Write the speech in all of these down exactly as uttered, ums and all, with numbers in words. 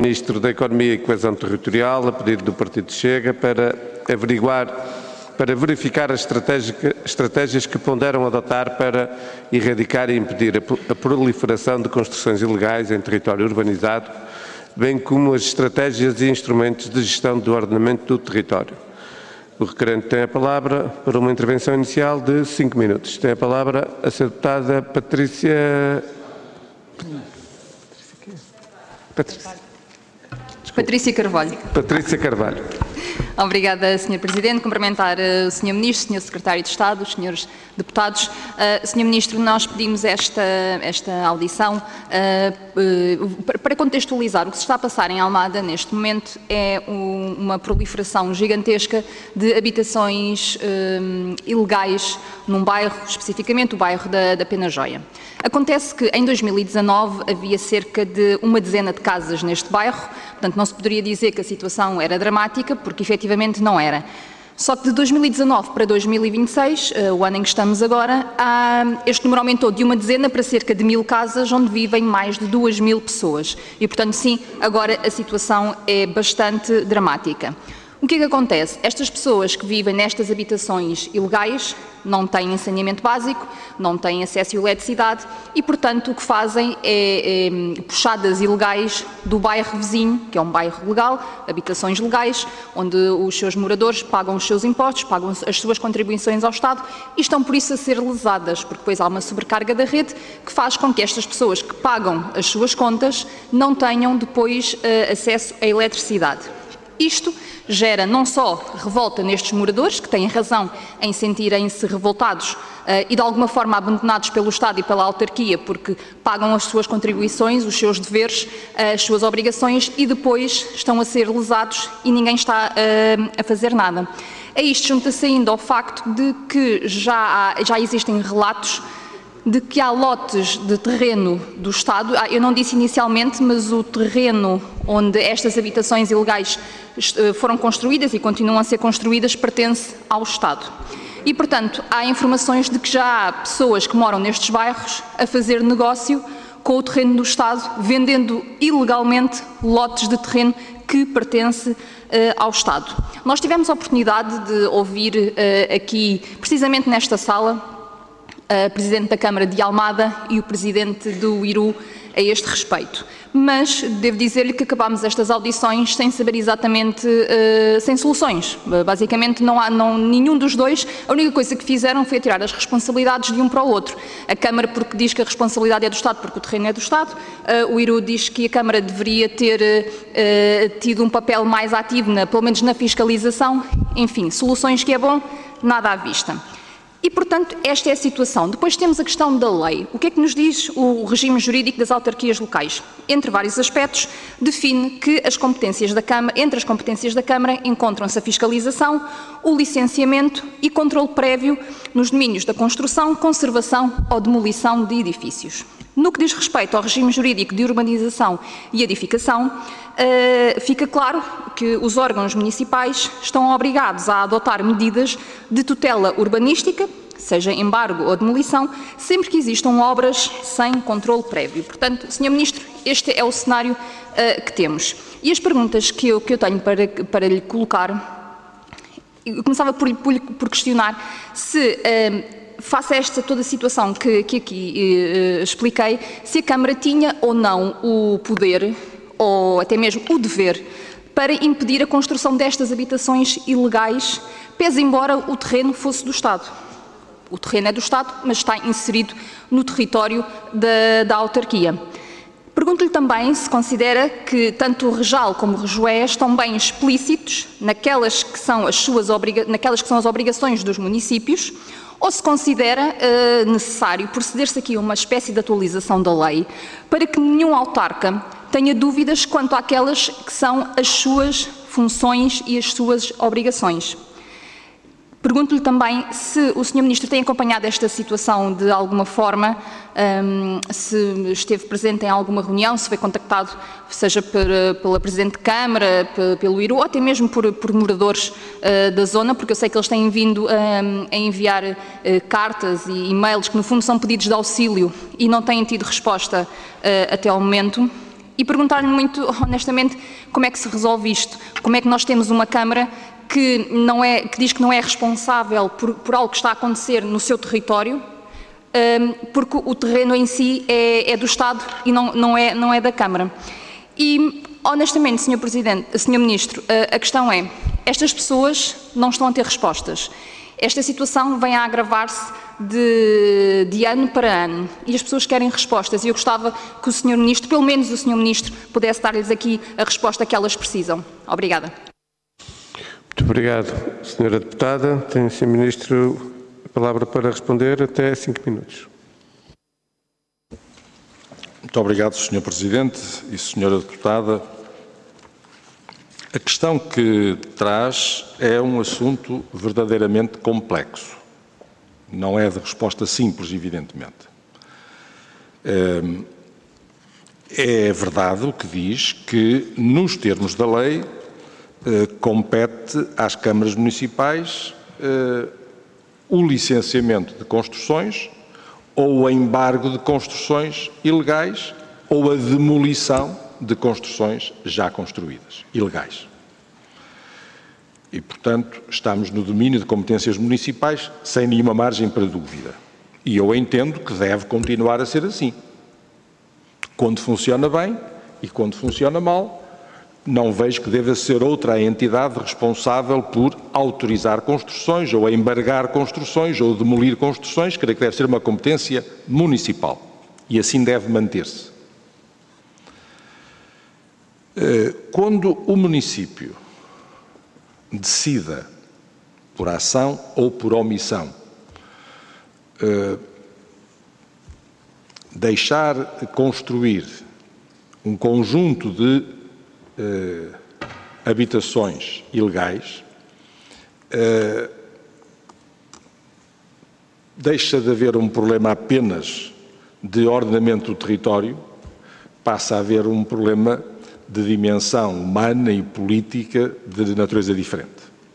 Ministro da Economia e Coesão Territorial, a pedido do Partido Chega, para averiguar, para verificar as estratégias que ponderam adotar para erradicar e impedir a proliferação de construções ilegais em território urbanizado, bem como as estratégias e instrumentos de gestão do ordenamento do território. O requerente tem a palavra para uma intervenção inicial de cinco minutos. Tem a palavra a senhora deputada Patrícia... Patrícia. Patrícia Carvalho. Patrícia Carvalho. Obrigada, senhor Presidente. Cumprimentar uh, o senhor Ministro, senhor Secretário de Estado, os senhores deputados. Uh, senhor Ministro, nós pedimos esta, esta audição uh, uh, para contextualizar o que se está a passar em Almada neste momento é um, uma proliferação gigantesca de habitações uh, ilegais num bairro, especificamente o bairro da, da Penajóia. Acontece que em dois mil e dezanove havia cerca de uma dezena de casas neste bairro, portanto não se poderia dizer que a situação era dramática, porque efetivamente não era. Só que de dois mil e dezanove para dois mil e vinte e seis, uh, o ano em que estamos agora, uh, este número aumentou de uma dezena para cerca de mil casas, onde vivem mais de duas mil pessoas. E, portanto, sim, agora a situação é bastante dramática. O que é que acontece? Estas pessoas que vivem nestas habitações ilegais não têm saneamento básico, não têm acesso à eletricidade e, portanto, o que fazem é, é puxadas ilegais do bairro vizinho, que é um bairro legal, habitações legais, onde os seus moradores pagam os seus impostos, pagam as suas contribuições ao Estado e estão, por isso, a ser lesadas, porque depois há uma sobrecarga da rede que faz com que estas pessoas que pagam as suas contas não tenham depois uh, acesso à eletricidade. Isto gera não só revolta nestes moradores, que têm razão em sentirem-se revoltados uh, e de alguma forma abandonados pelo Estado e pela autarquia, porque pagam as suas contribuições, os seus deveres, uh, as suas obrigações e depois estão a ser lesados e ninguém está uh, a fazer nada. A isto junta-se ainda ao facto de que já, há, já existem relatos de que há lotes de terreno do Estado, eu não disse inicialmente, mas o terreno onde estas habitações ilegais foram construídas e continuam a ser construídas pertence ao Estado. E, portanto, há informações de que já há pessoas que moram nestes bairros a fazer negócio com o terreno do Estado, vendendo ilegalmente lotes de terreno que pertence uh, ao Estado. Nós tivemos a oportunidade de ouvir uh, aqui, precisamente nesta sala, a Presidente da Câmara de Almada e o Presidente do Iru a este respeito. Mas devo dizer-lhe que acabámos estas audições sem saber exatamente, uh, sem soluções. Basicamente não há não, nenhum dos dois, a única coisa que fizeram foi tirar as responsabilidades de um para o outro. A Câmara porque diz que a responsabilidade é do Estado porque o terreno é do Estado, uh, o Iru diz que a Câmara deveria ter uh, tido um papel mais ativo, na, pelo menos na fiscalização. Enfim, soluções que é bom, nada à vista. E, portanto, esta é a situação. Depois temos a questão da lei. O que é que nos diz o regime jurídico das autarquias locais? Entre vários aspectos, define que as competências da Câmara, entre as competências da Câmara encontram-se a fiscalização, o licenciamento e controle prévio nos domínios da construção, conservação ou demolição de edifícios. No que diz respeito ao regime jurídico de urbanização e edificação, uh, fica claro que os órgãos municipais estão obrigados a adotar medidas de tutela urbanística, seja embargo ou demolição, sempre que existam obras sem controle prévio. Portanto, senhor Ministro, este é o cenário uh, que temos. E as perguntas que eu, que eu tenho para, para lhe colocar, eu começava por, por, por questionar se... Uh, face a esta toda a situação que, que aqui eh, expliquei, se a Câmara tinha ou não o poder, ou até mesmo o dever, para impedir a construção destas habitações ilegais, pese embora o terreno fosse do Estado. O terreno é do Estado, mas está inserido no território da, da autarquia. Pergunto-lhe também se considera que tanto o Rejal como o Rejoé estão bem explícitos naquelas que são as, suas obriga- naquelas que são as obrigações dos municípios, ou se considera uh, necessário proceder-se aqui a uma espécie de atualização da lei para que nenhum autarca tenha dúvidas quanto àquelas que são as suas funções e as suas obrigações. Pergunto-lhe também se o senhor Ministro tem acompanhado esta situação de alguma forma, um, se esteve presente em alguma reunião, se foi contactado, seja por, pela Presidente de Câmara, pelo Iru, ou até mesmo por, por moradores uh, da zona, porque eu sei que eles têm vindo um, a enviar uh, cartas e e-mails que no fundo são pedidos de auxílio e não têm tido resposta uh, até ao momento. E perguntar-lhe muito honestamente como é que se resolve isto, como é que nós temos uma Câmara que, não é, que diz que não é responsável por, por algo que está a acontecer no seu território, um, porque o terreno em si é, é do Estado e não, não, é, não é da Câmara. E, honestamente, senhor Presidente, senhor Ministro, a, a questão é, estas pessoas não estão a ter respostas. Esta situação vem a agravar-se de, de ano para ano e as pessoas querem respostas e eu gostava que o senhor Ministro, pelo menos o senhor Ministro, pudesse dar-lhes aqui a resposta que elas precisam. Obrigada. Muito obrigado, senhora Deputada. Tem o senhor Ministro a palavra para responder até cinco minutos. Muito obrigado, senhor Presidente e senhora Deputada. A questão que traz é um assunto verdadeiramente complexo. Não é de resposta simples, evidentemente. É verdade o que diz que, nos termos da lei, compete às câmaras municipais o licenciamento de construções ou o embargo de construções ilegais ou a demolição de construções já construídas, ilegais. E, portanto, estamos no domínio de competências municipais sem nenhuma margem para dúvida. E eu entendo que deve continuar a ser assim. Quando funciona bem e quando funciona mal, não vejo que deva ser outra a entidade responsável por autorizar construções ou embargar construções ou demolir construções, creio que deve ser uma competência municipal. E assim deve manter-se. Quando o município decida, por ação ou por omissão, deixar construir um conjunto de habitações ilegais, deixa de haver um problema apenas de ordenamento do território, passa a haver um problema de dimensão humana e política de natureza diferente.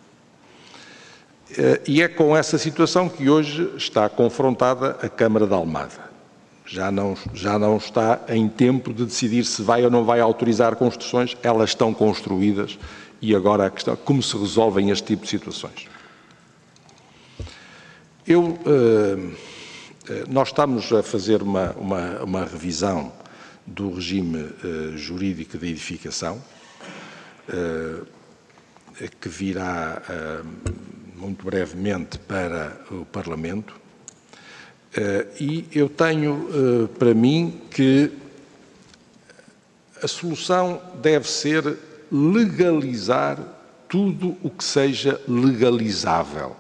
E é com essa situação que hoje está confrontada a Câmara de Almada. Já não, já não está em tempo de decidir se vai ou não vai autorizar construções, elas estão construídas e agora a questão é como se resolvem este tipo de situações. Eu, nós estamos a fazer uma, uma, uma revisão do regime uh, jurídico da edificação, uh, que virá uh, muito brevemente para o Parlamento, uh, e eu tenho uh, para mim que a solução deve ser legalizar tudo o que seja legalizável.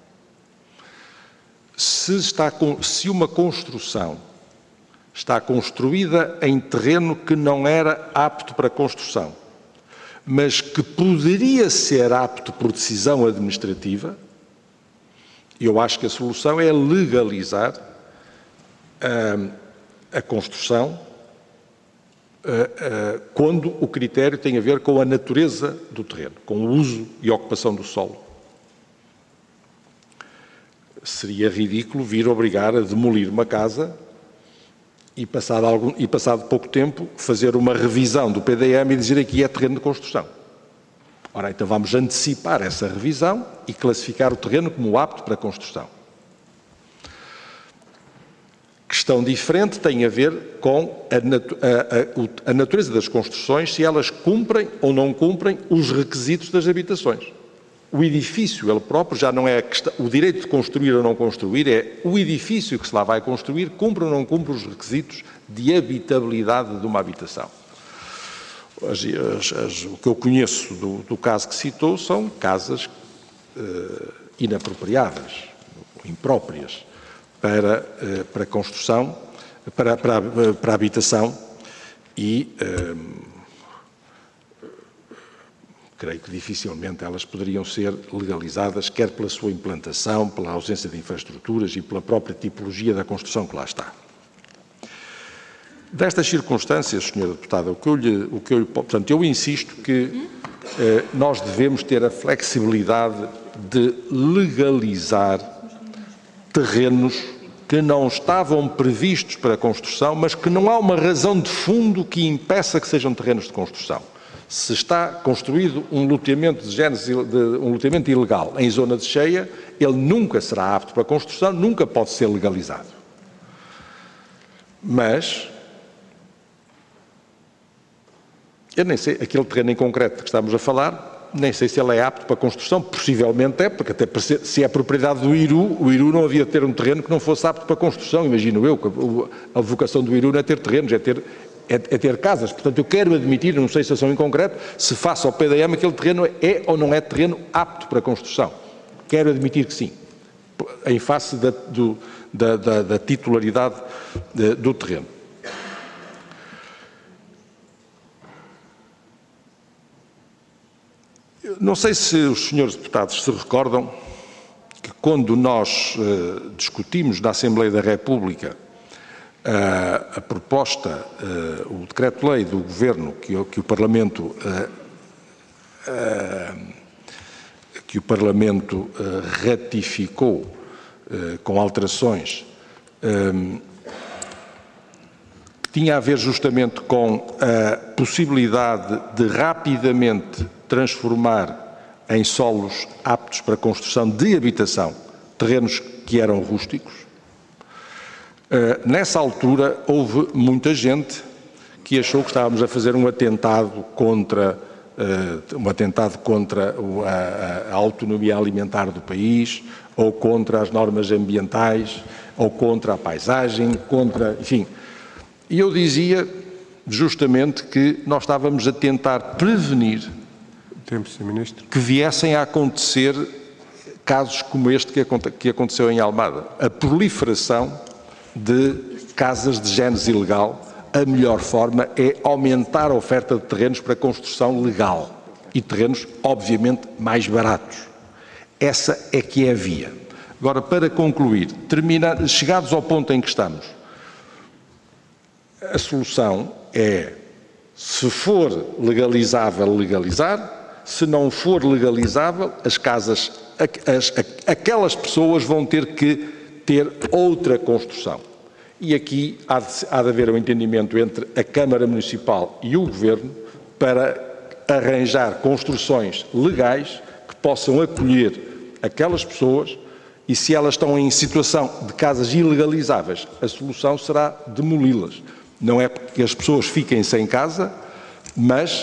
Se, está com, se uma construção está construída em terreno que não era apto para construção, mas que poderia ser apto por decisão administrativa, eu acho que a solução é legalizar a, a construção a, a, quando o critério tem a ver com a natureza do terreno, com o uso e ocupação do solo. Seria ridículo vir obrigar a demolir uma casa E passado, algum, e passado pouco tempo, fazer uma revisão do P D M e dizer aqui é terreno de construção. Ora, então vamos antecipar essa revisão e classificar o terreno como apto para construção. Questão diferente tem a ver com a, natu a, a, a natureza das construções, se elas cumprem ou não cumprem os requisitos das habitações. O edifício, ele próprio, já não é a questão, o direito de construir ou não construir, é o edifício que se lá vai construir, cumpre ou não cumpre os requisitos de habitabilidade de uma habitação. As, as, as, o que eu conheço do, do caso que citou são casas uh, inapropriadas, impróprias, para, uh, para construção, para, para, para habitação e... Uh, creio que dificilmente elas poderiam ser legalizadas, quer pela sua implantação, pela ausência de infraestruturas e pela própria tipologia da construção que lá está. Destas circunstâncias, senhora Deputada, o que eu lhe, o que eu lhe, portanto, eu insisto que eh, nós devemos ter a flexibilidade de legalizar terrenos que não estavam previstos para construção, mas que não há uma razão de fundo que impeça que sejam terrenos de construção. Se está construído um loteamento, de géneros, de, um loteamento ilegal em zona de cheia, ele nunca será apto para construção, nunca pode ser legalizado. Mas, eu nem sei, aquele terreno em concreto que estamos a falar, nem sei se ele é apto para construção, possivelmente é, porque até se é propriedade do I R U, o I R U não havia de ter um terreno que não fosse apto para construção, imagino eu, que a vocação do I R U não é ter terrenos, é ter, é, é ter casas. Portanto, eu quero admitir, não sei se são em concreto, se faço ao P D M aquele terreno é ou não é terreno apto para construção. Quero admitir que sim, em face da, do, da, da, da titularidade de, do terreno. Não sei se os senhores deputados se recordam que quando nós uh, discutimos na Assembleia da República uh, a proposta, uh, o decreto-lei do Governo que, que o Parlamento, uh, uh, que o Parlamento uh, ratificou uh, com alterações, um, que tinha a ver justamente com a possibilidade de rapidamente transformar em solos aptos para construção de habitação terrenos que eram rústicos. Uh, nessa altura houve muita gente que achou que estávamos a fazer um atentado contra, uh, um atentado contra a, a autonomia alimentar do país, ou contra as normas ambientais, ou contra a paisagem, contra, enfim. E eu dizia justamente que nós estávamos a tentar prevenir Tempo, senhor Ministro. que viessem a acontecer casos como este que, aconte que aconteceu em Almada. A proliferação de casas de géneros ilegal, a melhor forma é aumentar a oferta de terrenos para construção legal e terrenos, obviamente, mais baratos. Essa é que é a via. Agora, para concluir, terminar, chegados ao ponto em que estamos, a solução é, se for legalizável, legalizar. Se não for legalizável, as casas, as, aquelas pessoas vão ter que ter outra construção. E aqui há de, há de haver um entendimento entre a Câmara Municipal e o Governo para arranjar construções legais que possam acolher aquelas pessoas e, se elas estão em situação de casas ilegalizáveis, a solução será demoli-las. Não é que as pessoas fiquem sem casa, mas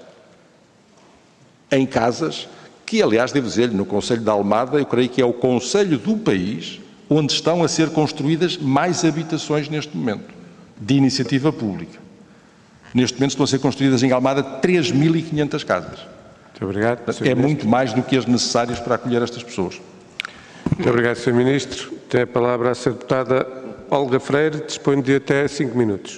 em casas que, aliás, devo dizer-lhe, no Concelho de Almada, eu creio que é o concelho do país onde estão a ser construídas mais habitações neste momento, de iniciativa pública. Neste momento estão a ser construídas em Almada três mil e quinhentas casas. Muito obrigado, senhor É Ministro. muito mais do que as necessárias para acolher estas pessoas. Muito obrigado, senhor Ministro. Tem a palavra a senhora deputada Olga Freire, dispõe de até cinco minutos.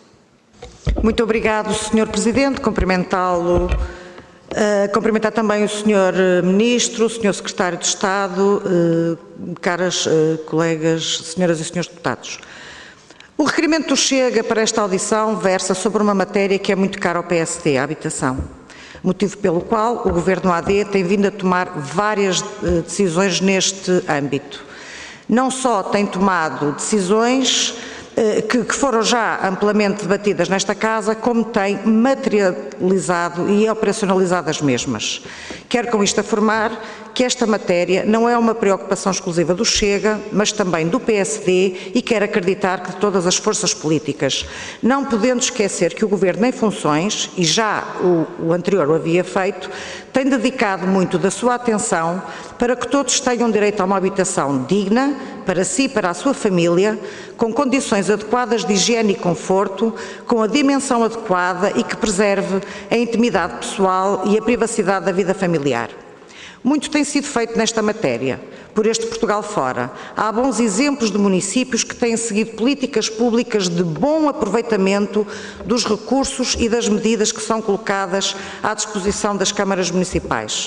Muito obrigado, senhor Presidente. Cumprimentá-lo. Uh, cumprimentar também o senhor Ministro, o senhor Secretário de Estado, uh, caras uh, colegas, senhoras e senhores deputados. O requerimento do Chega para esta audição versa sobre uma matéria que é muito cara ao P S D, a habitação, motivo pelo qual o Governo A D tem vindo a tomar várias uh, decisões neste âmbito. Não só tem tomado decisões Que, que foram já amplamente debatidas nesta Casa, como tem materializado e operacionalizado as mesmas. Quero com isto afirmar que esta matéria não é uma preocupação exclusiva do Chega, mas também do P S D e quero acreditar que de todas as forças políticas, não podendo esquecer que o Governo em funções, e já o, o anterior o havia feito, tem dedicado muito da sua atenção para que todos tenham direito a uma habitação digna, para si e para a sua família, com condições adequadas de higiene e conforto, com a dimensão adequada e que preserve a intimidade pessoal e a privacidade da vida familiar. Muito tem sido feito nesta matéria, por este Portugal fora. Há bons exemplos de municípios que têm seguido políticas públicas de bom aproveitamento dos recursos e das medidas que são colocadas à disposição das câmaras municipais.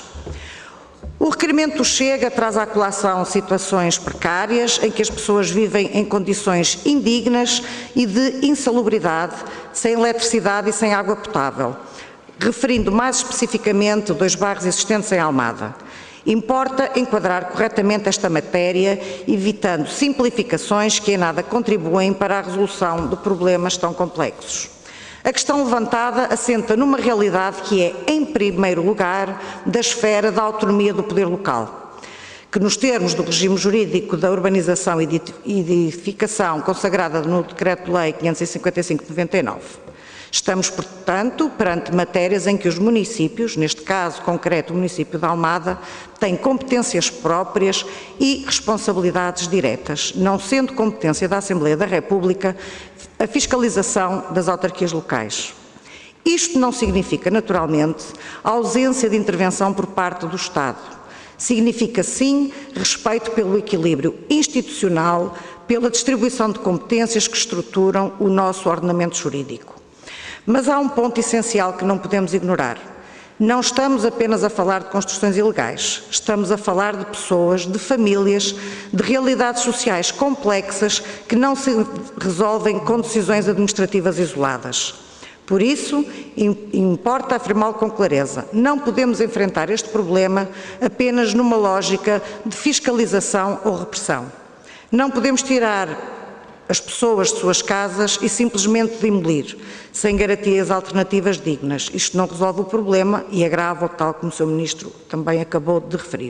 O requerimento do Chega traz à colação situações precárias em que as pessoas vivem em condições indignas e de insalubridade, sem eletricidade e sem água potável, referindo mais especificamente dois bairros existentes em Almada. Importa enquadrar corretamente esta matéria, evitando simplificações que em nada contribuem para a resolução de problemas tão complexos. A questão levantada assenta numa realidade que é, em primeiro lugar, da esfera da autonomia do poder local, que nos termos do regime jurídico da urbanização e edificação consagrada no Decreto-Lei quinhentos e cinquenta e cinco de noventa e nove. Estamos, portanto, perante matérias em que os municípios, neste caso concreto o município de Almada, têm competências próprias e responsabilidades diretas, não sendo competência da Assembleia da República a fiscalização das autarquias locais. Isto não significa, naturalmente, a ausência de intervenção por parte do Estado. Significa, sim, respeito pelo equilíbrio institucional, pela distribuição de competências que estruturam o nosso ordenamento jurídico. Mas há um ponto essencial que não podemos ignorar. Não estamos apenas a falar de construções ilegais, estamos a falar de pessoas, de famílias, de realidades sociais complexas que não se resolvem com decisões administrativas isoladas. Por isso, importa afirmá-lo com clareza, não podemos enfrentar este problema apenas numa lógica de fiscalização ou repressão. Não podemos tirar as pessoas de suas casas e simplesmente demolir, sem garantias alternativas dignas. Isto não resolve o problema e agrava, tal como o senhor Ministro também acabou de referir.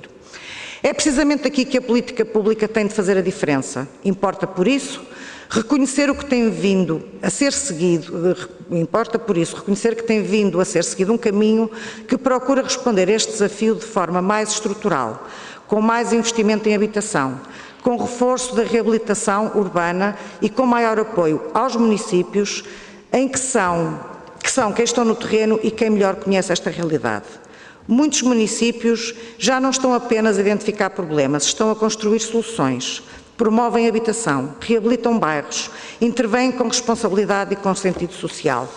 É precisamente aqui que a política pública tem de fazer a diferença. Importa, por isso, reconhecer o que tem vindo a ser seguido, importa, por isso, reconhecer que tem vindo a ser seguido um caminho que procura responder a este desafio de forma mais estrutural, com mais investimento em habitação, com reforço da reabilitação urbana e com maior apoio aos municípios em que são, que são quem estão no terreno e quem melhor conhece esta realidade. Muitos municípios já não estão apenas a identificar problemas, estão a construir soluções, promovem habitação, reabilitam bairros, intervêm com responsabilidade e com sentido social.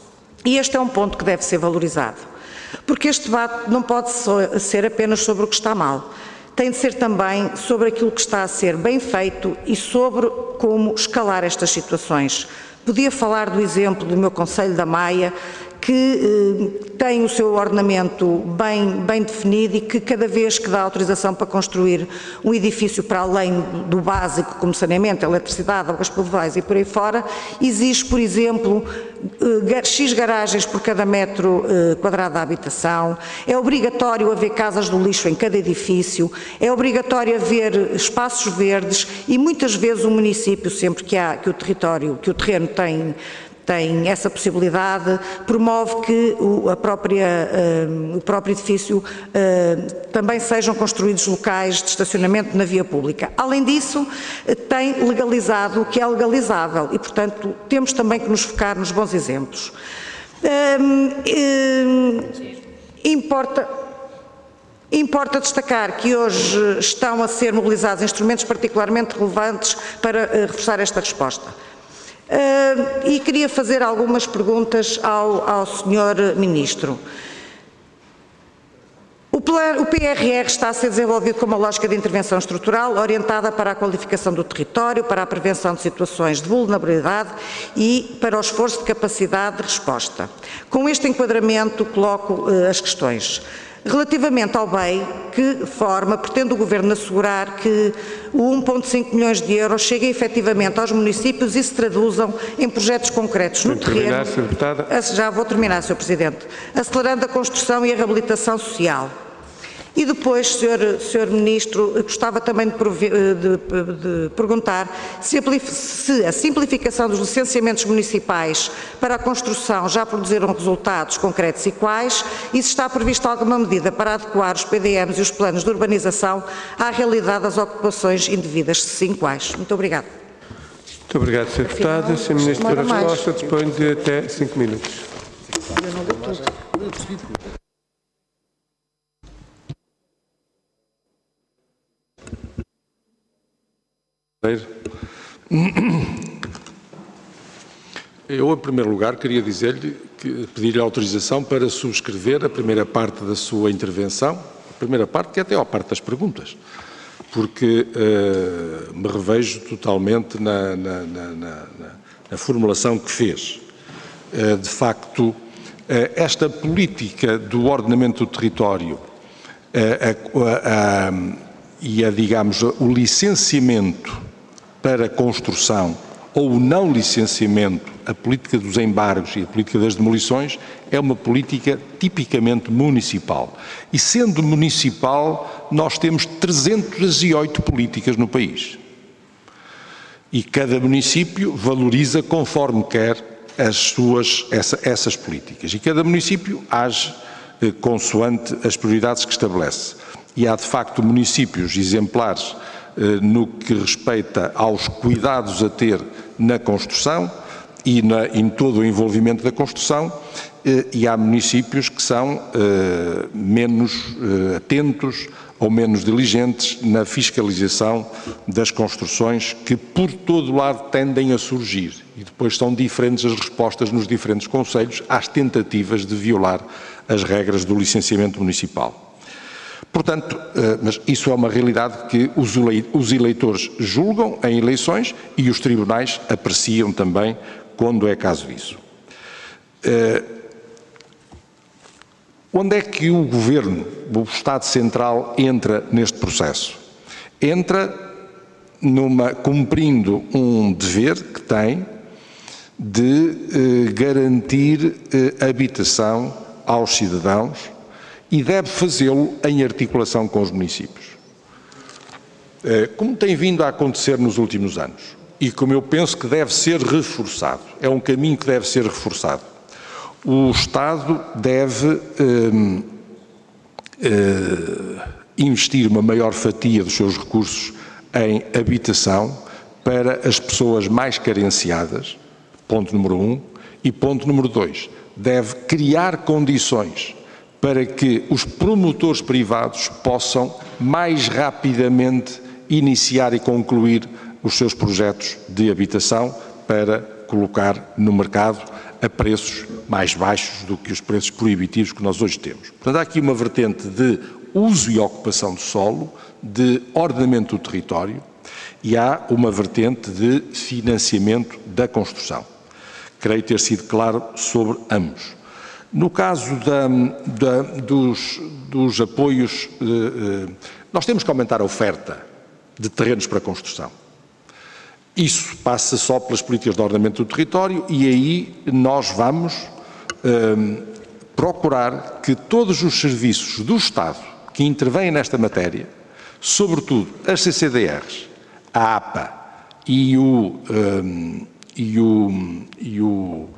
E este é um ponto que deve ser valorizado, porque este debate não pode ser apenas sobre o que está mal, tem de ser também sobre aquilo que está a ser bem feito e sobre como escalar estas situações. Podia falar do exemplo do meu concelho da Maia, que eh, tem o seu ordenamento bem, bem definido e que cada vez que dá autorização para construir um edifício para além do básico, como saneamento, eletricidade, águas pluviais e por aí fora, exige, por exemplo, eh, X garagens por cada metro eh, quadrado da habitação, é obrigatório haver casas do lixo em cada edifício, é obrigatório haver espaços verdes e muitas vezes o município, sempre que há, que o território, que o terreno tem tem essa possibilidade, promove que o, a própria, uh, o próprio edifício uh, também sejam construídos locais de estacionamento na via pública. Além disso, tem legalizado o que é legalizável e, portanto, temos também que nos focar nos bons exemplos. Um, um, importa... Importa destacar que hoje estão a ser mobilizados instrumentos particularmente relevantes para uh, reforçar esta resposta. Uh, e queria fazer algumas perguntas ao, ao senhor Ministro. O, plan, o P R R está a ser desenvolvido com uma lógica de intervenção estrutural orientada para a qualificação do território, para a prevenção de situações de vulnerabilidade e para o esforço de capacidade de resposta. Com este enquadramento, coloco uh, as questões. Relativamente ao B E I, que forma pretende o Governo assegurar que o um vírgula cinco milhões de euros cheguem efetivamente aos municípios e se traduzam em projetos concretos no terreno? Terminar, senhora Deputada. Já vou terminar, senhor Presidente. Acelerando a construção e a reabilitação social. E depois, senhor, senhor Ministro, gostava também de, de, de perguntar se a, se a simplificação dos licenciamentos municipais para a construção já produziram resultados concretos e quais, e se está prevista alguma medida para adequar os P D Ms e os planos de urbanização à realidade das ocupações indevidas, se sim, quais. Muito obrigada. Muito obrigado, senhor Deputado. O senhor Ministro da Resposta dispõe de até cinco minutos. Eu não li tudo. Eu, em primeiro lugar, queria dizer-lhe, que pedir-lhe autorização para subscrever a primeira parte da sua intervenção, a primeira parte que é até a parte das perguntas, porque uh, me revejo totalmente na, na, na, na, na formulação que fez. Uh, de facto, uh, esta política do ordenamento do território a, a, a, e a, digamos, o licenciamento para construção ou o não licenciamento, a política dos embargos e a política das demolições é uma política tipicamente municipal. E sendo municipal, nós temos trezentas e oito políticas no país. E cada município valoriza conforme quer as suas, essa, essas políticas. E cada município age eh, consoante as prioridades que estabelece. E há, de facto, municípios exemplares eh, no que respeita aos cuidados a ter na construção e na, em todo o envolvimento da construção, eh, e há municípios que são eh, menos eh, atentos ou menos diligentes na fiscalização das construções que por todo lado tendem a surgir, e depois são diferentes as respostas nos diferentes concelhos às tentativas de violar as regras do licenciamento municipal. Portanto, mas isso é uma realidade que os eleitores julgam em eleições e os tribunais apreciam também quando é caso disso. Onde é que o Governo, o Estado Central, entra neste processo? Entra numa, cumprindo um dever que tem de eh, garantir eh, habitação aos cidadãos e deve fazê-lo em articulação com os municípios. Eh, como tem vindo a acontecer nos últimos anos e como eu penso que deve ser reforçado, é um caminho que deve ser reforçado. O Estado deve eh, eh, investir uma maior fatia dos seus recursos em habitação para as pessoas mais carenciadas, ponto número um, e ponto número dois, deve criar condições para que os promotores privados possam mais rapidamente iniciar e concluir os seus projetos de habitação para colocar no mercado a preços mais baixos do que os preços proibitivos que nós hoje temos. Portanto, há aqui uma vertente de uso e ocupação do solo, de ordenamento do território, e há uma vertente de financiamento da construção. Creio ter sido claro sobre ambos. No caso da, da, dos, dos apoios, eh, nós temos que aumentar a oferta de terrenos para construção. Isso passa só pelas políticas de ordenamento do território e aí nós vamos eh, procurar que todos os serviços do Estado que intervêm nesta matéria, sobretudo as C C D Rs, a APA e o, um, e o, e o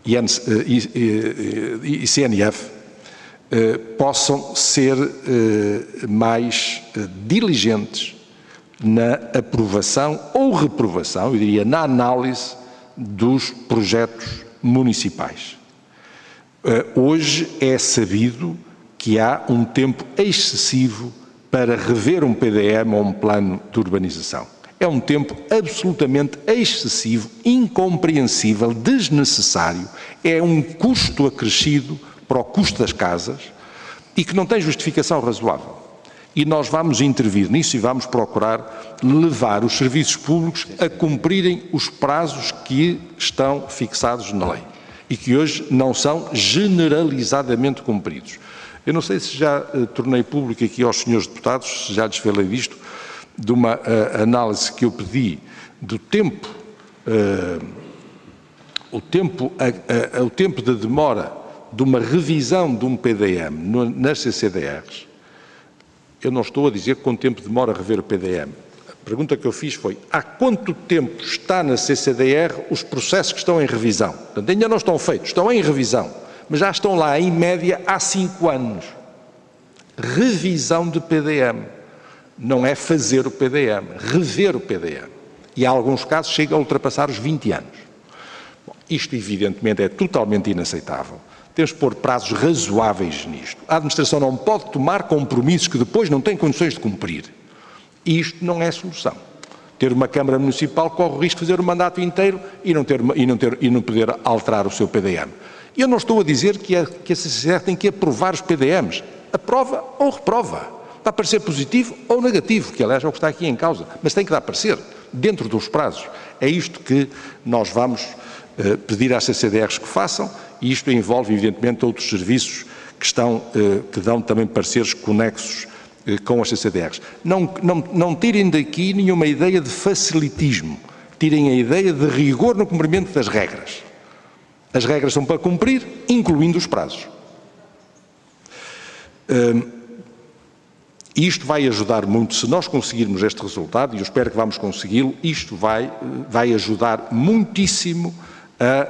I C N F, uh, possam ser uh, mais uh, diligentes na aprovação ou reprovação, eu diria, na análise dos projetos municipais. Uh, hoje é sabido que há um tempo excessivo para rever um P D M ou um plano de urbanização. É um tempo absolutamente excessivo, incompreensível, desnecessário, é um custo acrescido para o custo das casas e que não tem justificação razoável. E nós vamos intervir nisso e vamos procurar levar os serviços públicos a cumprirem os prazos que estão fixados na lei e que hoje não são generalizadamente cumpridos. Eu não sei se já uh, tornei público aqui aos senhores deputados, se já lhes falei disto, de uma uh, análise que eu pedi do tempo, uh, o, tempo a, a, o tempo de demora de uma revisão de um P D M no, nas C C D Rs. Eu não estou a dizer quanto tempo demora a rever o P D M. A pergunta que eu fiz foi, há quanto tempo está na C C D R os processos que estão em revisão? Portanto, ainda não estão feitos, estão em revisão, mas já estão lá, em média, há cinco anos. Revisão de P D M. Não é fazer o P D M, rever o P D M. E, em alguns casos, chega a ultrapassar os vinte anos. Bom, isto, evidentemente, é totalmente inaceitável. Temos que pôr prazos razoáveis nisto. A administração não pode tomar compromissos que depois não tem condições de cumprir. E isto não é solução. Ter uma Câmara Municipal corre o risco de fazer o mandato inteiro e não, ter, e não, ter, e não poder alterar o seu P D M. Eu não estou a dizer que a, que a C C D R tem que aprovar os P D Ms. Aprova ou reprova. Dá para ser positivo ou negativo, que aliás é o que está aqui em causa. Mas tem que dar para ser, dentro dos prazos. É isto que nós vamos uh, pedir às C C D Rs que façam e isto envolve, evidentemente, outros serviços que, estão, uh, que dão também pareceres conexos com as C C D Rs. Não, não, não tirem daqui nenhuma ideia de facilitismo, tirem a ideia de rigor no cumprimento das regras. As regras são para cumprir, incluindo os prazos. Hum, isto vai ajudar muito, se nós conseguirmos este resultado, e eu espero que vamos consegui-lo, isto vai, vai ajudar muitíssimo a,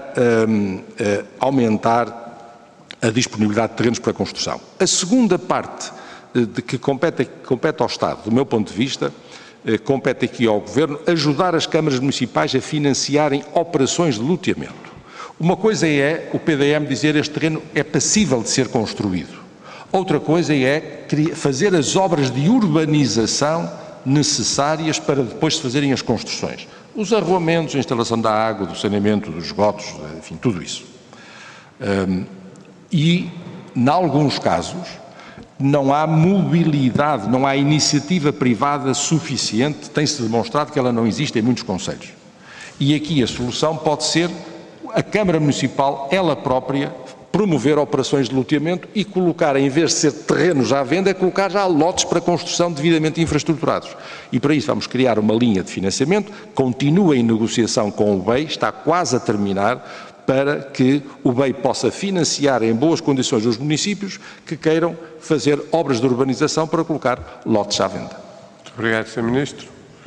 a, a aumentar a disponibilidade de terrenos para construção. A segunda parte de que compete, compete ao Estado, do meu ponto de vista, compete aqui ao Governo, ajudar as câmaras municipais a financiarem operações de loteamento. Uma coisa é o P D M dizer este terreno é passível de ser construído. Outra coisa é fazer as obras de urbanização necessárias para depois se fazerem as construções. Os arruamentos, a instalação da água, do saneamento, dos esgotos, enfim, tudo isso. Um, e, em alguns casos, não há mobilidade, não há iniciativa privada suficiente, tem-se demonstrado que ela não existe em muitos concelhos. E aqui a solução pode ser a Câmara Municipal, ela própria, promover operações de loteamento e colocar, em vez de ser terrenos à venda, é colocar já lotes para construção devidamente infraestruturados. E para isso vamos criar uma linha de financiamento, continua em negociação com o B E I, está quase a terminar, para que o B E I possa financiar em boas condições os municípios que queiram fazer obras de urbanização para colocar lotes à venda. Muito obrigado, senhor Ministro.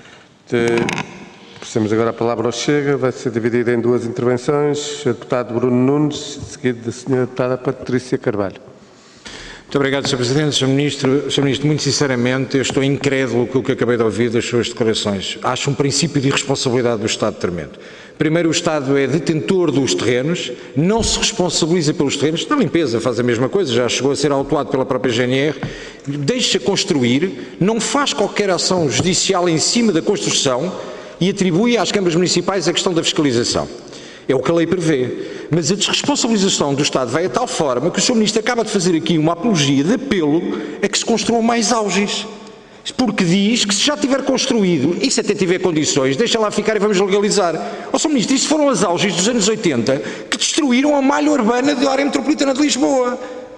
De... Passamos agora a palavra ao Chega, vai ser dividida em duas intervenções, o deputado Bruno Nunes, seguido da senhora deputada Patrícia Carvalho. Muito obrigado, senhor Presidente. senhor Ministro, senhor Ministro, muito sinceramente, eu estou incrédulo com o que acabei de ouvir das suas declarações. Acho um princípio de irresponsabilidade do Estado tremendo. Primeiro, o Estado é detentor dos terrenos, não se responsabiliza pelos terrenos, na limpeza faz a mesma coisa, já chegou a ser autuado pela própria G N R, deixa construir, não faz qualquer ação judicial em cima da construção e atribui às câmaras municipais a questão da fiscalização. É o que a lei prevê. Mas a desresponsabilização do Estado vai a tal forma que o senhor Ministro acaba de fazer aqui uma apologia de apelo a que se construam mais auges. Porque diz que se já tiver construído e se até tiver condições, deixa lá ficar e vamos legalizar. Ó senhor Ministro, isto foram as auges dos anos oitenta que destruíram a malha urbana da área metropolitana de Lisboa.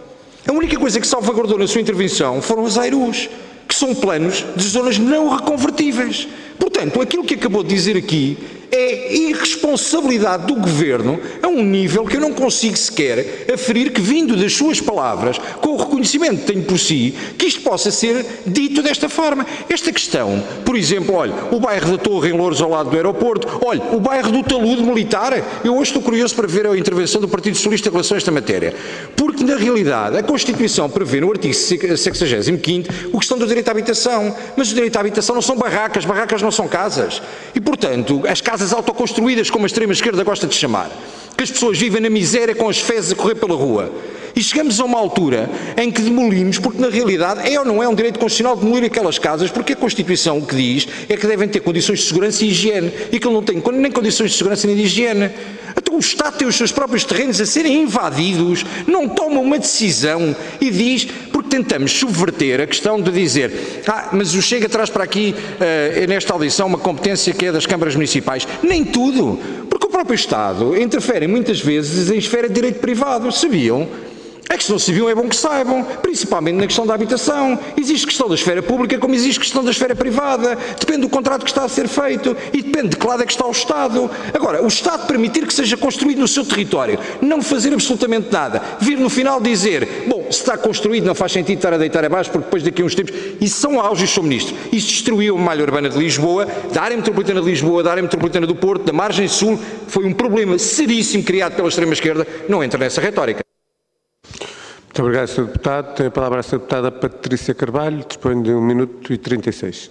A única coisa que salvaguardou na sua intervenção foram as A I R Us, que são planos de zonas não reconvertíveis. Portanto, aquilo que acabou de dizer aqui é irresponsabilidade do Governo a um nível que eu não consigo sequer aferir que, vindo das suas palavras, com o reconhecimento que tenho por si, que isto possa ser dito desta forma. Esta questão, por exemplo, olha, o bairro da Torre em Louros ao lado do aeroporto, olha, o bairro do talude militar, eu hoje estou curioso para ver a intervenção do Partido Socialista em relação a esta matéria, porque na realidade a Constituição prevê no artigo sexagésimo quinto o questão do direito à habitação, mas o direito à habitação não são barracas, barracas não são casas, e portanto as casas autoconstruídas, como a extrema-esquerda gosta de chamar, que as pessoas vivem na miséria com as fezes a correr pela rua. E chegamos a uma altura em que demolimos, porque na realidade é ou não é um direito constitucional demolir aquelas casas, porque a Constituição o que diz é que devem ter condições de segurança e higiene, e que ele não tem nem condições de segurança nem de higiene. Então o Estado tem os seus próprios terrenos a serem invadidos, não toma uma decisão e diz, porque tentamos subverter a questão de dizer, ah, mas o Chega traz para aqui, uh, nesta audição, uma competência que é das câmaras municipais. Nem tudo, porque o próprio Estado interfere muitas vezes em esfera de direito privado, sabiam? É que se não sabiam é bom que saibam, principalmente na questão da habitação. Existe questão da esfera pública como existe questão da esfera privada. Depende do contrato que está a ser feito e depende de que lado é que está o Estado. Agora, o Estado permitir que seja construído no seu território, não fazer absolutamente nada, vir no final dizer, bom, se está construído não faz sentido estar a deitar abaixo porque depois daqui a uns tempos, isso são auges, senhor Ministro. Isso destruiu a malha urbana de Lisboa, da área metropolitana de Lisboa, da área metropolitana do Porto, da margem sul, foi um problema seríssimo criado pela extrema-esquerda, não entra nessa retórica. Muito obrigado, senhor Deputado. Tem a palavra a senhora Deputada Patrícia Carvalho, dispõe de um minuto e trinta e seis.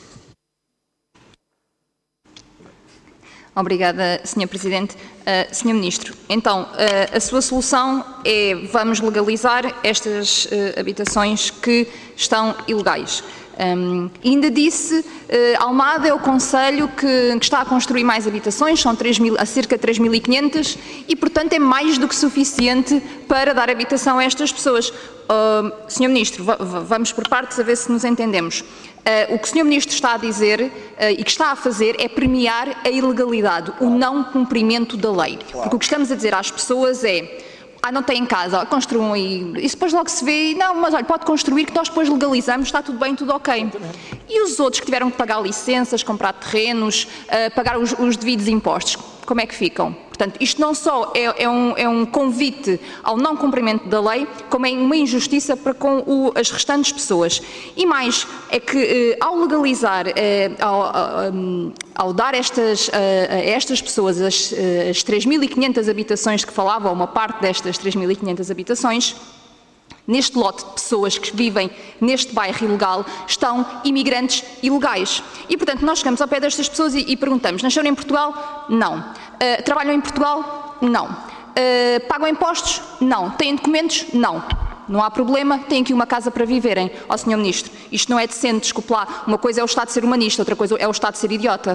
Obrigada, senhor Presidente. Uh, senhor Ministro, então, uh, a sua solução é vamos legalizar estas uh, habitações que estão ilegais. Um, ainda disse, uh, Almada é o concelho que, que está a construir mais habitações, são três mil, a cerca de três mil e quinhentas e, portanto, é mais do que suficiente para dar habitação a estas pessoas. Uh, senhor Ministro, vamos por partes a ver se nos entendemos. Uh, o que o senhor Ministro está a dizer uh, e que está a fazer é premiar a ilegalidade, o não cumprimento da lei. Porque o que estamos a dizer às pessoas é ah, não tem em casa, construam e isso depois logo se vê, não, mas olha, pode construir que nós depois legalizamos, está tudo bem, tudo ok. E os outros que tiveram que pagar licenças, comprar terrenos, uh, pagar os, os devidos impostos, como é que ficam? Portanto, isto não só é, é, um, é um convite ao não cumprimento da lei, como é uma injustiça para com o, as restantes pessoas. E mais, é que eh, ao legalizar, eh, ao, ao, ao dar estas, a, a estas pessoas as, as três mil e quinhentas habitações que falava, ou uma parte destas três mil e quinhentas habitações, neste lote de pessoas que vivem neste bairro ilegal, estão imigrantes ilegais. E, portanto, nós chegamos ao pé destas pessoas e, e perguntamos, nasceram em Portugal? Não. Uh, trabalham em Portugal? Não. Uh, pagam impostos? Não. Têm documentos? Não. Não há problema, têm aqui uma casa para viverem. Ó, senhor Ministro, isto não é decente, desculpe lá. Uma coisa é o Estado ser humanista, outra coisa é o Estado ser idiota.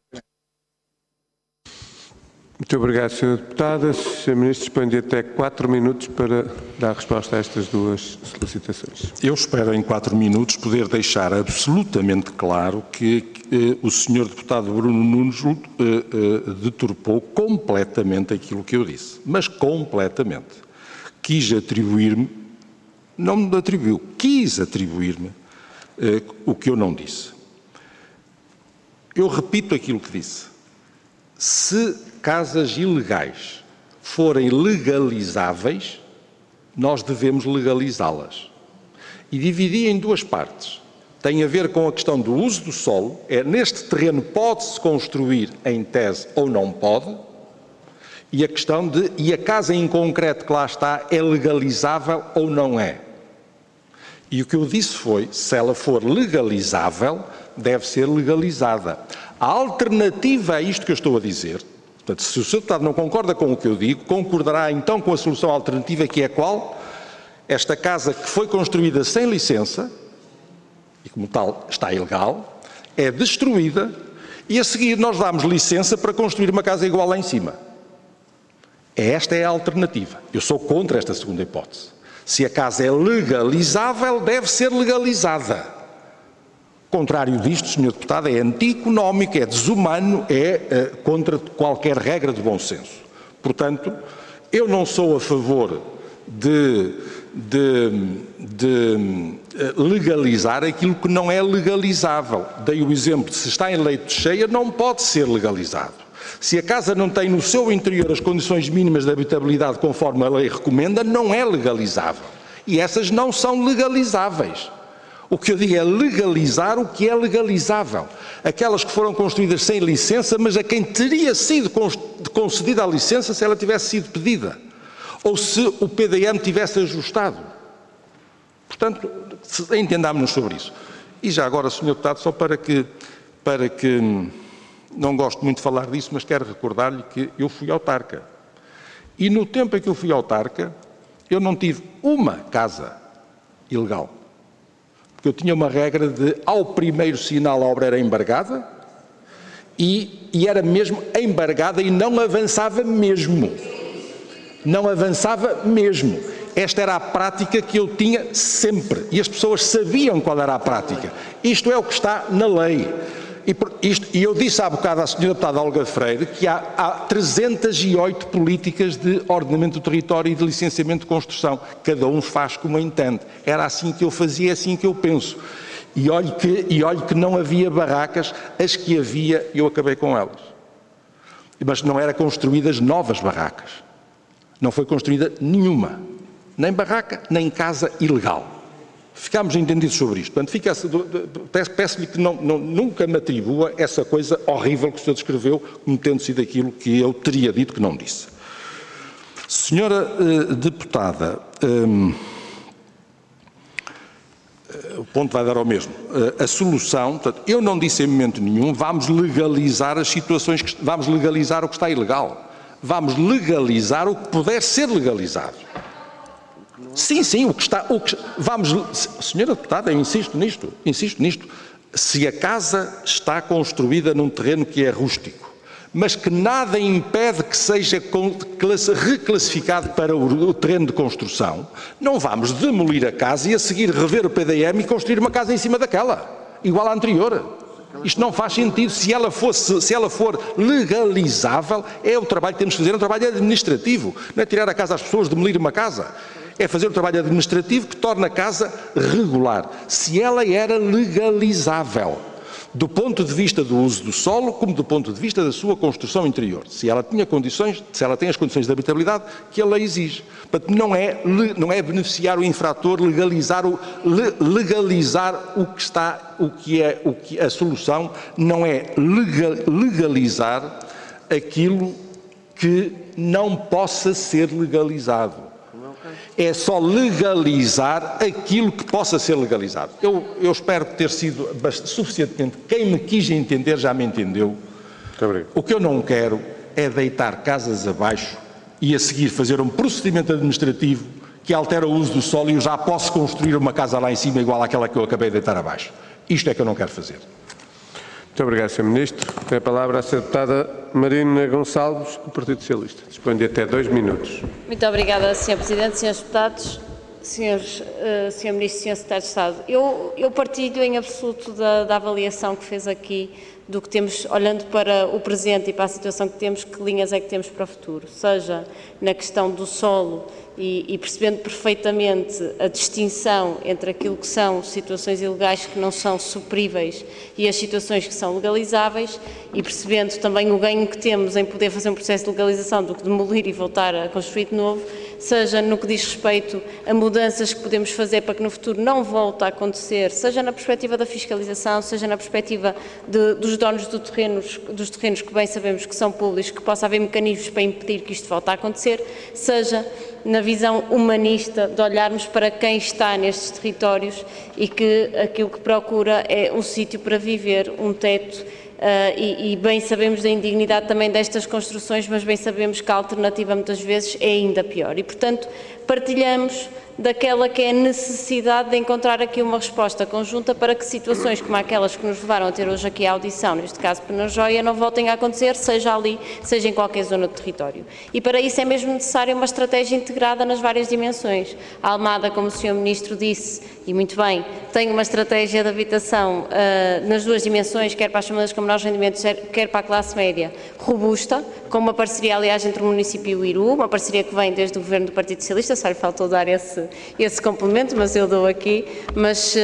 Muito obrigado, senhora Deputada. senhor Ministro, dispõe de até quatro minutos para dar resposta a estas duas solicitações. Eu espero, em quatro minutos, poder deixar absolutamente claro que, que eh, o senhor Deputado Bruno Nunes eh, eh, deturpou completamente aquilo que eu disse. Mas completamente. Quis atribuir-me, não me atribuiu, quis atribuir-me eh, o que eu não disse. Eu repito aquilo que disse. Se casas ilegais forem legalizáveis, nós devemos legalizá-las. E dividi em duas partes. Tem a ver com a questão do uso do solo, é neste terreno pode-se construir em tese ou não pode, e a questão de, e a casa em concreto que lá está é legalizável ou não é. E o que eu disse foi, se ela for legalizável, deve ser legalizada. A alternativa a isto que eu estou a dizer, portanto, se o senhor Deputado não concorda com o que eu digo, concordará então com a solução alternativa, que é qual? Esta casa que foi construída sem licença, e como tal está ilegal, é destruída e a seguir nós damos licença para construir uma casa igual lá em cima. Esta é a alternativa. Eu sou contra esta segunda hipótese. Se a casa é legalizável, deve ser legalizada. Contrário disto, senhor Deputado, é anti-económico, é desumano, é uh, contra qualquer regra de bom senso. Portanto, eu não sou a favor de, de, de legalizar aquilo que não é legalizável. Dei o exemplo de se está em leito de cheia, não pode ser legalizado. Se a casa não tem no seu interior as condições mínimas de habitabilidade conforme a lei recomenda, não é legalizável. E essas não são legalizáveis. O que eu digo é legalizar o que é legalizável. Aquelas que foram construídas sem licença, mas a quem teria sido concedida a licença se ela tivesse sido pedida. Ou se o P D M tivesse ajustado. Portanto, entendámos-nos sobre isso. E já agora, senhor Deputado, só para que, para que não gosto muito de falar disso, mas quero recordar-lhe que eu fui autarca. E no tempo em que eu fui autarca, eu não tive uma casa ilegal. Eu tinha uma regra de, ao primeiro sinal, a obra era embargada e, e era mesmo embargada e não avançava mesmo. Não avançava mesmo. Esta era a prática que eu tinha sempre e as pessoas sabiam qual era a prática. Isto é o que está na lei. E, por, isto, e eu disse há bocado à senhora Deputada Olga Freire que há, há trezentas e oito políticas de ordenamento do território e de licenciamento de construção. Cada um faz como entende. Era assim que eu fazia, é assim que eu penso. E olhe que, e olhe que não havia barracas, as que havia eu acabei com elas. Mas não eram construídas novas barracas. Não foi construída nenhuma. Nem barraca, nem casa ilegal. Ficámos entendidos sobre isto. Portanto, fica, peço-lhe que não, não, nunca me atribua essa coisa horrível que o senhor descreveu, como tendo sido aquilo que eu teria dito que não disse. Senhora eh, Deputada, eh, o ponto vai dar ao mesmo. Eh, a solução, portanto, eu não disse em momento nenhum, vamos legalizar as situações, que, vamos legalizar o que está ilegal. Vamos legalizar o que puder ser legalizado. Sim, sim, o que está, o que, vamos, senhora Deputada, eu insisto nisto, insisto nisto, se a casa está construída num terreno que é rústico, mas que nada impede que seja reclassificado para o, o terreno de construção, não vamos demolir a casa e a seguir rever o P D M e construir uma casa em cima daquela, igual à anterior. Isto não faz sentido. Se ela, fosse, se ela for legalizável, é o trabalho que temos que fazer, é um trabalho administrativo. Não é tirar a casa às pessoas, demolir uma casa. É fazer um trabalho administrativo que torna a casa regular. Se ela era legalizável, do ponto de vista do uso do solo, como do ponto de vista da sua construção interior. Se ela tinha condições, se ela tem as condições de habitabilidade que a lei exige. Portanto, não é, não é beneficiar o infrator, legalizar o, legalizar o que está, o que é, o que a solução não é legalizar aquilo que não possa ser legalizado. É só legalizar aquilo que possa ser legalizado. Eu, eu espero ter sido bastante, suficientemente... Quem me quis entender já me entendeu. O que eu não quero é deitar casas abaixo e a seguir fazer um procedimento administrativo que altera o uso do solo e eu já posso construir uma casa lá em cima igual àquela que eu acabei de deitar abaixo. Isto é que eu não quero fazer. Muito obrigado, senhor Ministro. Tem a palavra a senhora deputada Marina Gonçalves, do Partido Socialista. Dispõe de até dois minutos. Muito obrigada, senhor Presidente, senhores deputados, senhores, uh, senhor Ministro e senhor Secretário de Estado. Eu, eu partilho em absoluto da, da avaliação que fez aqui do que temos, olhando para o presente e para a situação que temos, que linhas é que temos para o futuro, seja na questão do solo e, e percebendo perfeitamente a distinção entre aquilo que são situações ilegais que não são supríveis e as situações que são legalizáveis e percebendo também o ganho que temos em poder fazer um processo de legalização do que demolir e voltar a construir de novo, seja no que diz respeito a mudanças que podemos fazer para que no futuro não volte a acontecer, seja na perspectiva da fiscalização, seja na perspectiva de, dos donos do terrenos, dos terrenos que bem sabemos que são públicos, que possa haver mecanismos para impedir que isto volte a acontecer, seja na visão humanista de olharmos para quem está nestes territórios e que aquilo que procura é um sítio para viver, um teto. Uh, e, e bem sabemos da indignidade também destas construções, mas bem sabemos que a alternativa muitas vezes é ainda pior. E, portanto, partilhamos daquela que é a necessidade de encontrar aqui uma resposta conjunta para que situações como aquelas que nos levaram a ter hoje aqui a audição, neste caso Penajóia, não voltem a acontecer, seja ali, seja em qualquer zona do território. E para isso é mesmo necessária uma estratégia integrada nas várias dimensões. A Almada, como o senhor Ministro disse, e muito bem, tem uma estratégia de habitação uh, nas duas dimensões, quer para as famílias com menores rendimentos, quer para a classe média, robusta, com uma parceria, aliás, entre o município e o Iru, uma parceria que vem desde o Governo do Partido Socialista, só lhe faltou dar esse, esse complemento, mas eu dou aqui, mas uh,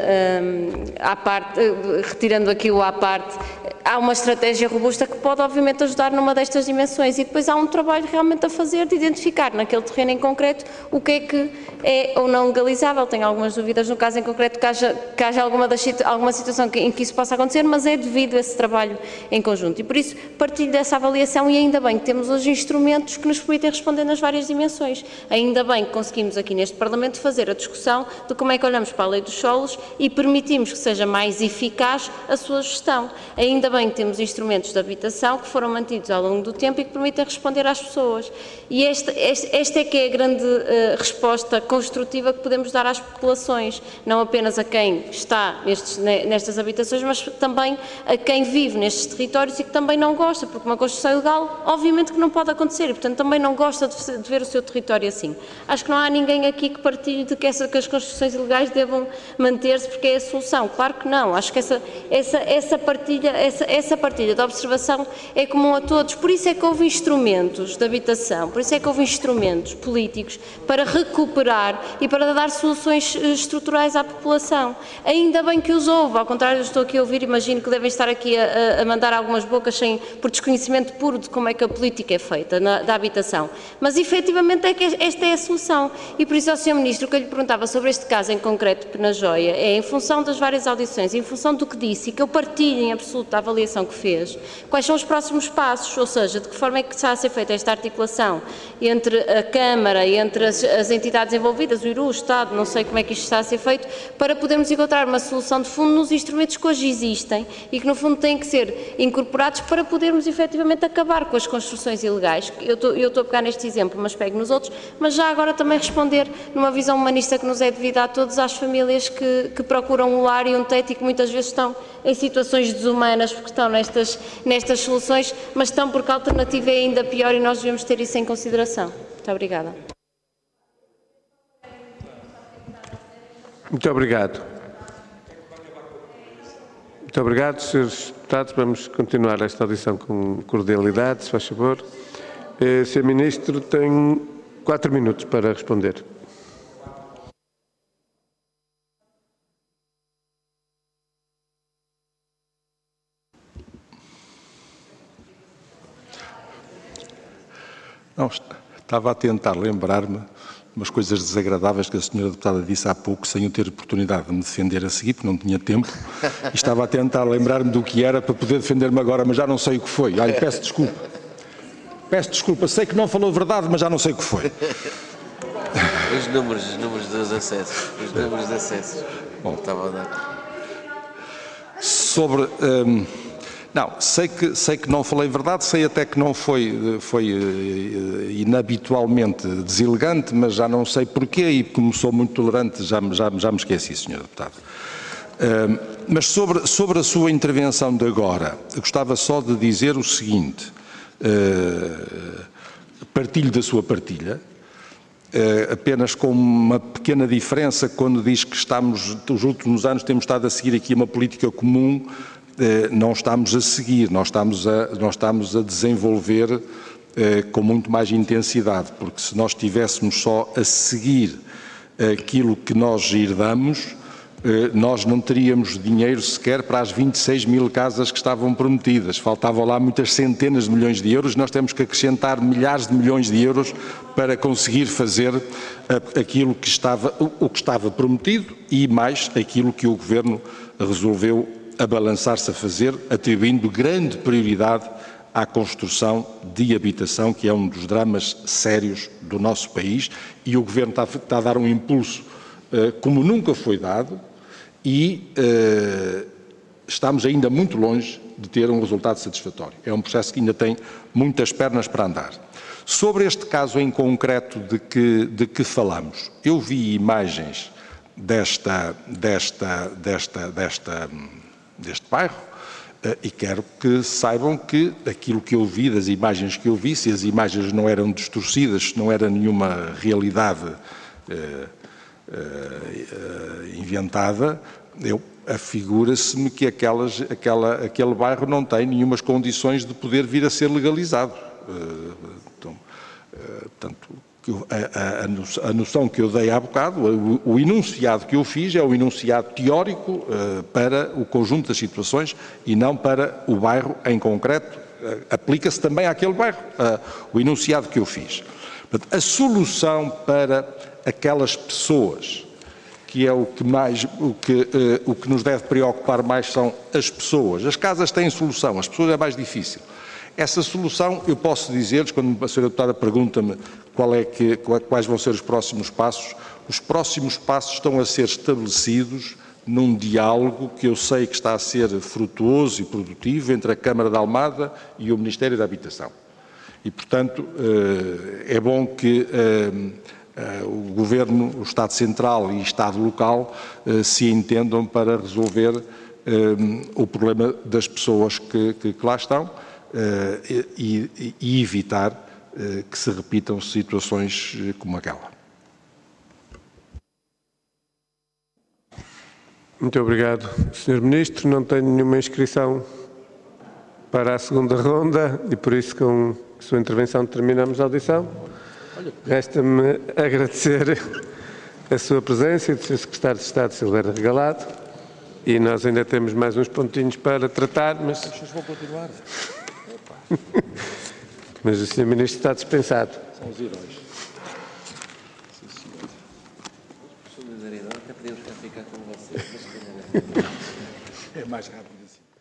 um, à parte, uh, retirando aqui o à parte, há uma estratégia robusta que pode, obviamente, ajudar numa destas dimensões e depois há um trabalho realmente a fazer de identificar naquele terreno em concreto o que é que é ou não legalizável. Tenho algumas dúvidas no caso em concreto que haja, que haja alguma, das, alguma situação que, em que isso possa acontecer, mas é devido a esse trabalho em conjunto. E por isso partilho dessa avaliação e ainda bem que temos hoje instrumentos que nos permitem responder nas várias dimensões. Ainda bem que conseguimos aqui neste Parlamento fazer a discussão de como é que olhamos para a lei dos solos e permitimos que seja mais eficaz a sua gestão. Ainda bem que temos instrumentos de habitação que foram mantidos ao longo do tempo e que permitem responder às pessoas. E esta, esta, esta é que é a grande uh, resposta construtiva que podemos dar às populações, não apenas a quem está nestes, nestas habitações, mas também a quem vive nestes territórios e que também não gosta, porque uma construção ilegal, obviamente que não pode acontecer e, portanto, também não gosta de, de ver o seu território assim. Acho que não há ninguém aqui que partilhe de que, essa, que as construções ilegais devam manter-se porque é a solução. Claro que não. Acho que essa, essa, essa partilha, essa, essa partilha de observação é comum a todos. Por isso é que houve instrumentos de habitação, por isso é que houve instrumentos políticos para recuperar e para dar soluções estruturais à população. Ainda bem que os houve, ao contrário, eu estou aqui a ouvir, imagino que devem estar aqui a, a mandar algumas bocas sem, por desconhecimento puro de como é que a política é feita na, da habitação. Mas efetivamente é que esta é a solução. E por isso ao senhor Ministro, o que eu lhe perguntava sobre este caso em concreto de Penajóia é, em função das várias audições, em função do que disse e que eu partilho em absoluto a avaliação que fez, quais são os próximos passos, ou seja, de que forma é que está a ser feita esta articulação entre a Câmara e entre as, as entidades envolvidas, o Iru, o Estado, não sei como é que isto está a ser feito, para podermos encontrar uma solução de fundo nos instrumentos que hoje existem e que no fundo têm que ser incorporados para podermos efetivamente acabar com as construções ilegais. Eu estou, eu estou a pegar neste exemplo, mas pego nos outros, mas já agora também responder numa visão humanista que nos é devida a todas as famílias que, que procuram um lar e um teto e que muitas vezes estão em situações desumanas porque estão nestas, nestas soluções, mas estão porque a alternativa é ainda pior e nós devemos ter isso em consideração. Muito obrigada. Muito obrigado. Muito obrigado, senhores deputados. Vamos continuar esta audição com cordialidade, se faz favor. Eh, senhor Ministro, tem quatro minutos para responder. Não, estava a tentar lembrar-me umas coisas desagradáveis que a senhora deputada disse há pouco, sem eu ter oportunidade de me defender a seguir, porque não tinha tempo, e estava a tentar lembrar-me do que era para poder defender-me agora, mas já não sei o que foi. Olha, peço desculpa. Peço desculpa, sei que não falou a verdade, mas já não sei o que foi. Os números, os números dos acessos, os números de acessos. Bom, estava a dar. Sobre... Hum, Não, sei que, sei que não falei verdade, sei até que não foi, foi inabitualmente deselegante, mas já não sei porquê e como sou muito tolerante já, já, já me esqueci, senhor Deputado. Uh, mas sobre, sobre a sua intervenção de agora, eu gostava só de dizer o seguinte, uh, partilho da sua partilha, uh, apenas com uma pequena diferença quando diz que estamos, nos últimos anos temos estado a seguir aqui uma política comum. Não estamos a seguir, nós estamos a, nós estamos a desenvolver eh, com muito mais intensidade, porque se nós estivéssemos só a seguir aquilo que nós herdamos, eh, nós não teríamos dinheiro sequer para as vinte e seis mil casas que estavam prometidas. Faltavam lá muitas centenas de milhões de euros, nós temos que acrescentar milhares de milhões de euros para conseguir fazer a, aquilo que estava, o, o que estava prometido e mais aquilo que o Governo resolveu a balançar-se a fazer, atribuindo grande prioridade à construção de habitação, que é um dos dramas sérios do nosso país, e o Governo está, está a dar um impulso uh, como nunca foi dado e uh, estamos ainda muito longe de ter um resultado satisfatório. É um processo que ainda tem muitas pernas para andar. Sobre este caso em concreto de que, de que falamos, eu vi imagens desta, desta, desta, desta deste bairro, e quero que saibam que aquilo que eu vi, das imagens que eu vi, se as imagens não eram distorcidas, se não era nenhuma realidade eh, eh, inventada, eu afigura-se-me que aquelas, aquela, aquele bairro não tem nenhumas condições de poder vir a ser legalizado. Eh, então, eh, tanto A, a, a noção que eu dei há bocado, o, o enunciado que eu fiz é o enunciado teórico uh, para o conjunto das situações e não para o bairro em concreto. Uh, aplica-se também àquele bairro, uh, o enunciado que eu fiz. Portanto, a solução para aquelas pessoas, que é o que, mais, o, que, uh, o que nos deve preocupar mais são as pessoas. As casas têm solução, as pessoas é mais difícil. Essa solução, eu posso dizer-lhes, quando a senhora deputada pergunta-me qual é que, quais vão ser os próximos passos, os próximos passos estão a ser estabelecidos num diálogo que eu sei que está a ser frutuoso e produtivo entre a Câmara de Almada e o Ministério da Habitação. E, portanto, é bom que o Governo, o Estado Central e o Estado Local se entendam para resolver o problema das pessoas que, que, que lá estão. Uh, e, e evitar uh, que se repitam situações como aquela. Muito obrigado, senhor Ministro. Não tenho nenhuma inscrição para a segunda ronda e por isso com a sua intervenção terminamos a audição. Resta-me agradecer a sua presença e do senhor Secretário de Estado, Silvério Regalado, e nós ainda temos mais uns pontinhos para tratar, mas... As pessoas vão continuar. Mas o senhor Ministro está dispensado. São os heróis. Sim, senhor. Solidariedade, até podemos ficar com vocês. É mais rápido assim.